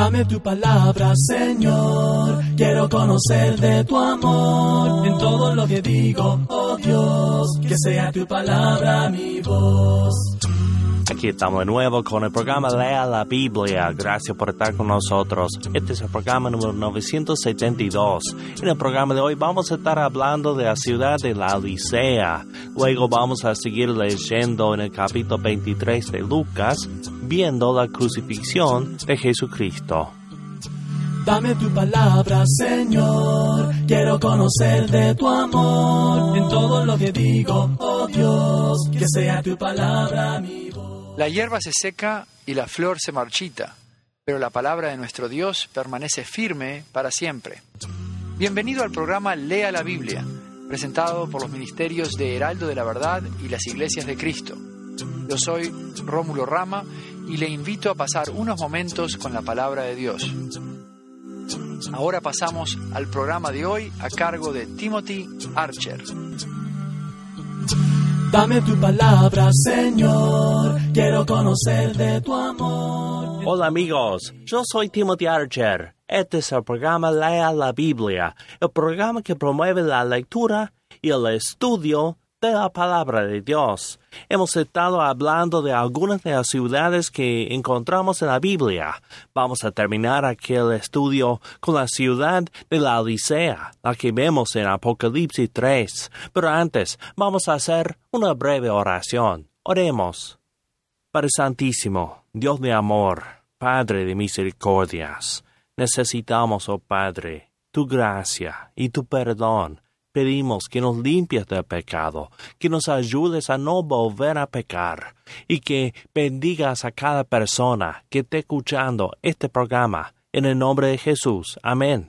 Dame tu palabra, Señor. Quiero conocer de tu amor en todo lo que digo, oh Dios. Que sea tu palabra mi voz. Aquí estamos de nuevo con el programa Lea la Biblia. Gracias por estar con nosotros. Este es el programa número 972. En el programa de hoy vamos a estar hablando de la ciudad de Laodicea. Luego vamos a seguir leyendo en el capítulo 23 de Lucas, viendo la crucifixión de Jesucristo. Dame tu palabra, Señor. Quiero conocer de tu amor en todo lo que digo, oh Dios. Que sea tu palabra mi voz. La hierba se seca y la flor se marchita, pero la palabra de nuestro Dios permanece firme para siempre. Bienvenido al programa Lea la Biblia, presentado por los ministerios de Heraldo de la Verdad y las Iglesias de Cristo. Yo soy Rómulo Rama y le invito a pasar unos momentos con la palabra de Dios. Ahora pasamos al programa de hoy a cargo de Timothy Archer. Dame tu palabra, Señor. Quiero conocer de tu amor. Hola amigos, yo soy Timothy Archer. Este es el programa Lea la Biblia, el programa que promueve la lectura y el estudio de la palabra de Dios. Hemos estado hablando de algunas de las ciudades que encontramos en la Biblia. Vamos a terminar aquel estudio con la ciudad de Laodicea, la que vemos en Apocalipsis 3. Pero antes, vamos a hacer una breve oración. Oremos. Padre Santísimo, Dios de amor, Padre de misericordias, necesitamos, oh Padre, tu gracia y tu perdón. Pedimos que nos limpies del pecado, que nos ayudes a no volver a pecar y que bendigas a cada persona que esté escuchando este programa. En el nombre de Jesús. Amén.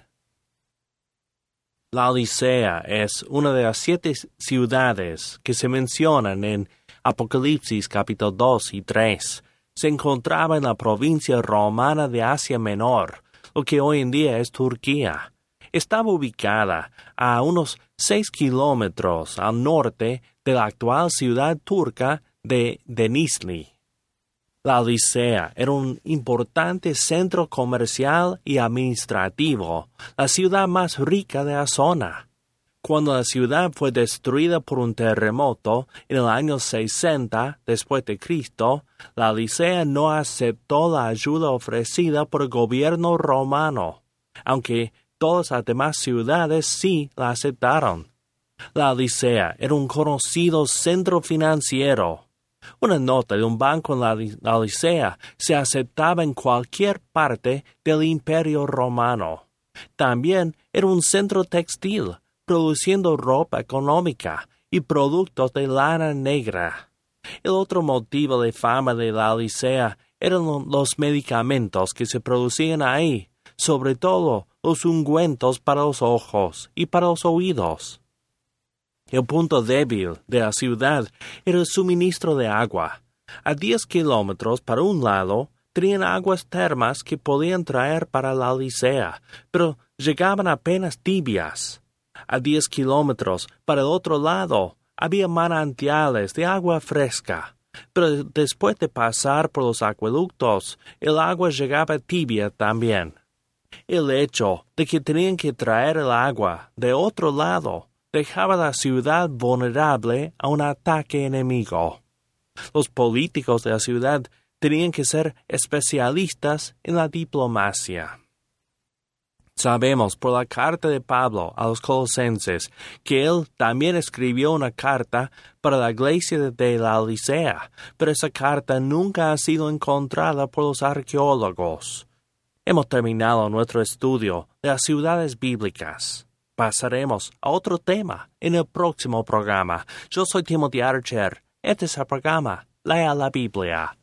Laodicea es una de las 7 ciudades que se mencionan en Apocalipsis capítulo 2 y 3. Se encontraba en la provincia romana de Asia Menor, lo que hoy en día es Turquía. Estaba ubicada a unos 6 kilómetros al norte de la actual ciudad turca de Denizli. Laodicea era un importante centro comercial y administrativo, la ciudad más rica de la zona. Cuando la ciudad fue destruida por un terremoto en el año 60 después de Cristo, Laodicea no aceptó la ayuda ofrecida por el gobierno romano, aunque todas las demás ciudades sí la aceptaron. Laodicea era un conocido centro financiero. Una nota de un banco en Laodicea se aceptaba en cualquier parte del Imperio Romano. También era un centro textil, produciendo ropa económica y productos de lana negra. El otro motivo de fama de Laodicea eran los medicamentos que se producían ahí, sobre todo los ungüentos para los ojos y para los oídos. El punto débil de la ciudad era el suministro de agua. A 10 kilómetros para un lado tenían aguas termas que podían traer para Laodicea, pero llegaban apenas tibias. A 10 kilómetros para el otro lado había manantiales de agua fresca, pero después de pasar por los acueductos, el agua llegaba tibia también. El hecho de que tenían que traer el agua de otro lado dejaba a la ciudad vulnerable a un ataque enemigo. Los políticos de la ciudad tenían que ser especialistas en la diplomacia. Sabemos por la carta de Pablo a los Colosenses que él también escribió una carta para la iglesia de Laodicea, pero esa carta nunca ha sido encontrada por los arqueólogos. Hemos terminado nuestro estudio de las ciudades bíblicas. Pasaremos a otro tema en el próximo programa. Yo soy Timothy Archer. Este es el programa Lea la Biblia.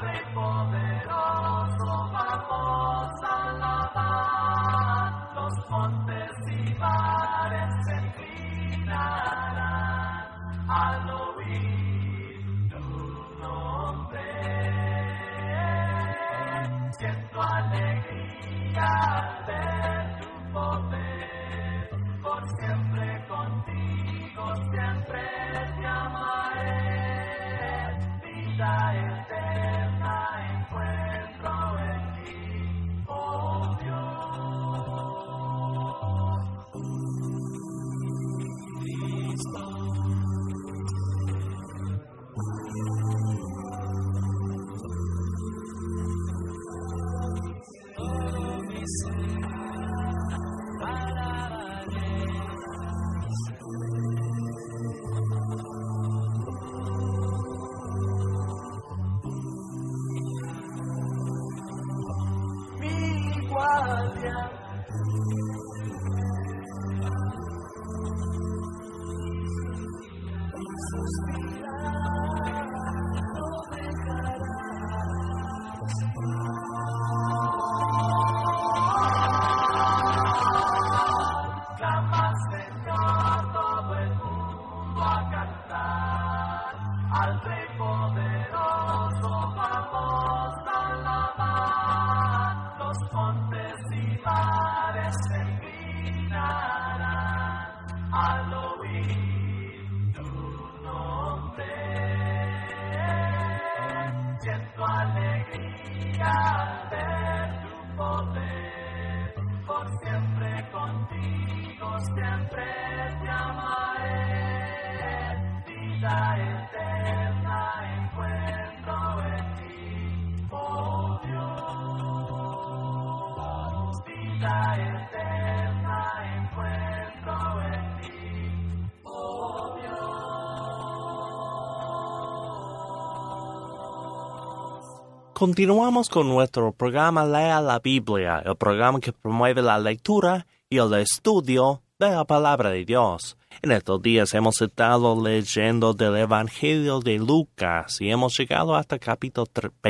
Continuamos con nuestro programa Lea la Biblia, el programa que promueve la lectura y el estudio de la palabra de Dios. En estos días hemos estado leyendo del Evangelio de Lucas y hemos llegado hasta capítulo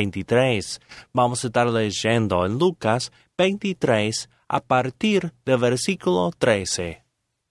23. Vamos a estar leyendo en Lucas 23 a partir del versículo 13.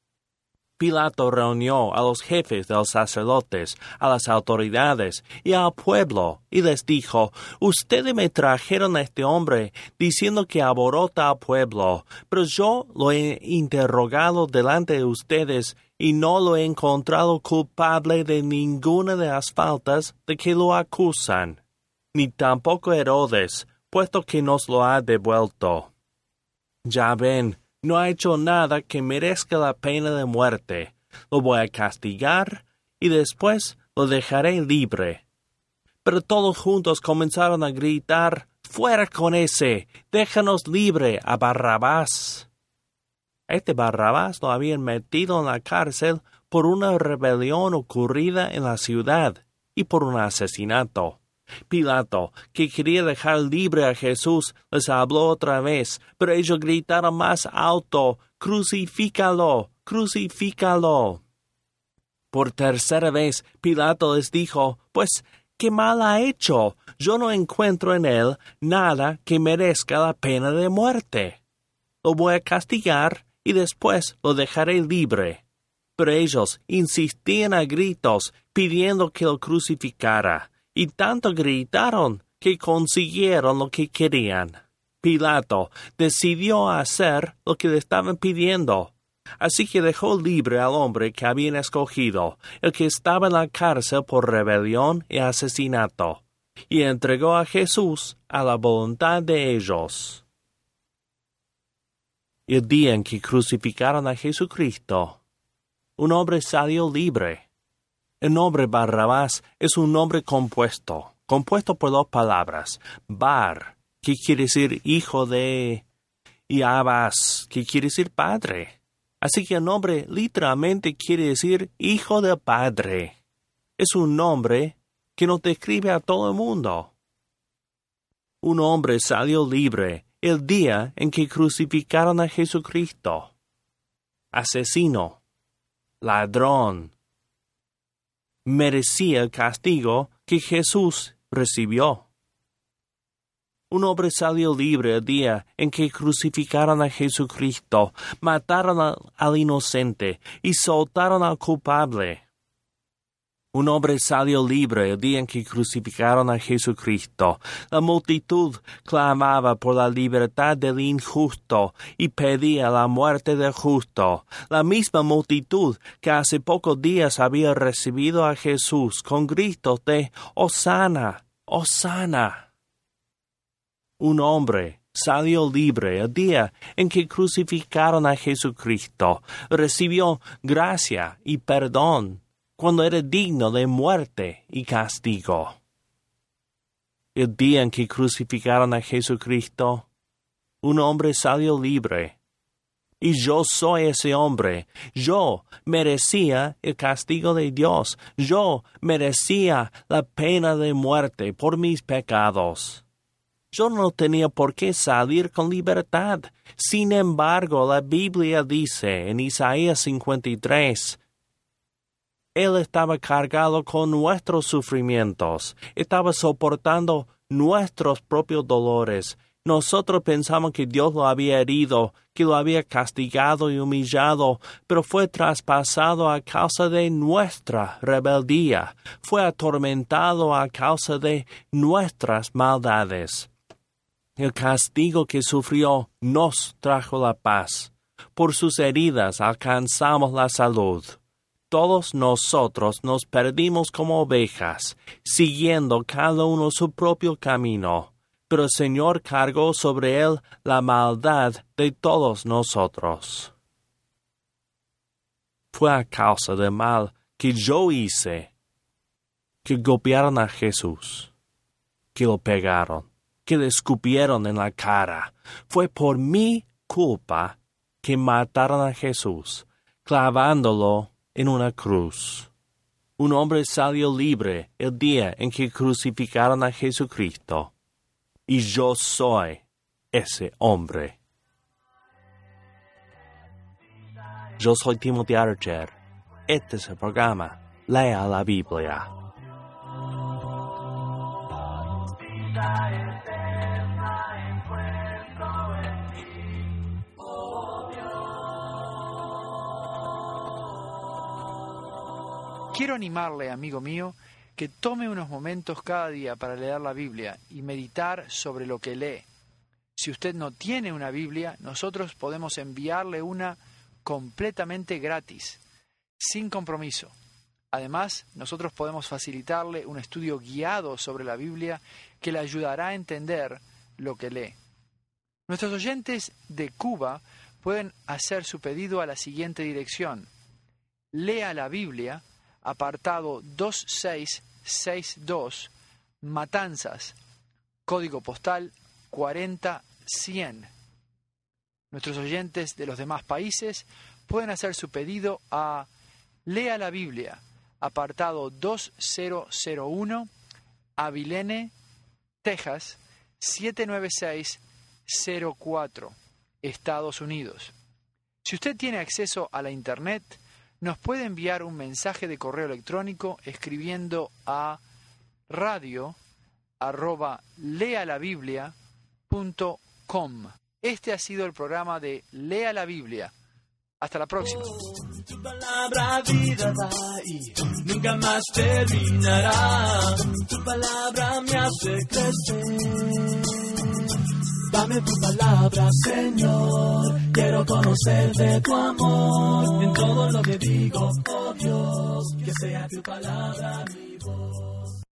Pilato reunió a los jefes de los sacerdotes, a las autoridades y al pueblo, y les dijo: «Ustedes me trajeron a este hombre, diciendo que aborota al pueblo, pero yo lo he interrogado delante de ustedes, y no lo he encontrado culpable de ninguna de las faltas de que lo acusan, ni tampoco Herodes, puesto que nos lo ha devuelto. Ya ven, no ha hecho nada que merezca la pena de muerte. Lo voy a castigar y después lo dejaré libre». Pero todos juntos comenzaron a gritar: «¡Fuera con ese! ¡Déjanos libre a Barrabás!». Este Barrabás lo habían metido en la cárcel por una rebelión ocurrida en la ciudad y por un asesinato. Pilato, que quería dejar libre a Jesús, les habló otra vez, pero ellos gritaron más alto: «¡Crucifícalo! ¡Crucifícalo!». Por tercera vez, Pilato les dijo: «Pues, ¿qué mal ha hecho? Yo no encuentro en él nada que merezca la pena de muerte. Lo voy a castigar y después lo dejaré libre». Pero ellos insistían a gritos, pidiendo que lo crucificara. Y tanto gritaron que consiguieron lo que querían. Pilato decidió hacer lo que le estaban pidiendo. Así que dejó libre al hombre que habían escogido, el que estaba en la cárcel por rebelión y asesinato, y entregó a Jesús a la voluntad de ellos. El día en que crucificaron a Jesucristo, un hombre salió libre. El nombre Barrabás es un nombre compuesto por dos palabras: Bar, que quiere decir hijo de, y Abbas, que quiere decir padre. Así que el nombre literalmente quiere decir hijo de padre. Es un nombre que nos describe a todo el mundo. Un hombre salió libre el día en que crucificaron a Jesucristo. Asesino, ladrón, merecía el castigo que Jesús recibió. Un hombre salió libre el día en que crucificaron a Jesucristo, mataron al inocente y soltaron al culpable. Un hombre salió libre el día en que crucificaron a Jesucristo. La multitud clamaba por la libertad del injusto y pedía la muerte del justo. La misma multitud que hace pocos días había recibido a Jesús con gritos de «Hosana, Hosana». Un hombre salió libre el día en que crucificaron a Jesucristo. Recibió gracia y perdón cuando era digno de muerte y castigo. El día en que crucificaron a Jesucristo, un hombre salió libre. Y yo soy ese hombre. Yo merecía el castigo de Dios. Yo merecía la pena de muerte por mis pecados. Yo no tenía por qué salir con libertad. Sin embargo, la Biblia dice en Isaías 53, Él estaba cargado con nuestros sufrimientos, estaba soportando nuestros propios dolores. Nosotros pensamos que Dios lo había herido, que lo había castigado y humillado, pero fue traspasado a causa de nuestra rebeldía, fue atormentado a causa de nuestras maldades. El castigo que sufrió nos trajo la paz. Por sus heridas alcanzamos la salud. Todos nosotros nos perdimos como ovejas, siguiendo cada uno su propio camino, pero el Señor cargó sobre él la maldad de todos nosotros. Fue a causa del mal que yo hice, que golpearon a Jesús, que lo pegaron, que le escupieron en la cara. Fue por mi culpa que mataron a Jesús, clavándolo en una cruz. Un hombre salió libre el día en que crucificaron a Jesucristo. Y yo soy ese hombre. Yo soy Timothy Archer. Este es el programa Lea la Biblia. Quiero animarle, amigo mío, que tome unos momentos cada día para leer la Biblia y meditar sobre lo que lee. Si usted no tiene una Biblia, nosotros podemos enviarle una completamente gratis, sin compromiso. Además, nosotros podemos facilitarle un estudio guiado sobre la Biblia que le ayudará a entender lo que lee. Nuestros oyentes de Cuba pueden hacer su pedido a la siguiente dirección: Lea la Biblia, apartado 2662, Matanzas, código postal 40100. Nuestros oyentes de los demás países pueden hacer su pedido a Lea la Biblia, apartado 2001, Abilene, Texas, 79604, Estados Unidos. Si usted tiene acceso a la Internet, nos puede enviar un mensaje de correo electrónico escribiendo a radio@lealabiblia.com. Este ha sido el programa de Lea la Biblia. Hasta la próxima. Tu palabra vida da y nunca más terminará. Tu palabra me hace crecer. Dame tu palabra, Señor. Quiero conocer de tu amor. En todo lo que digo, oh Dios, que sea tu palabra mi voz.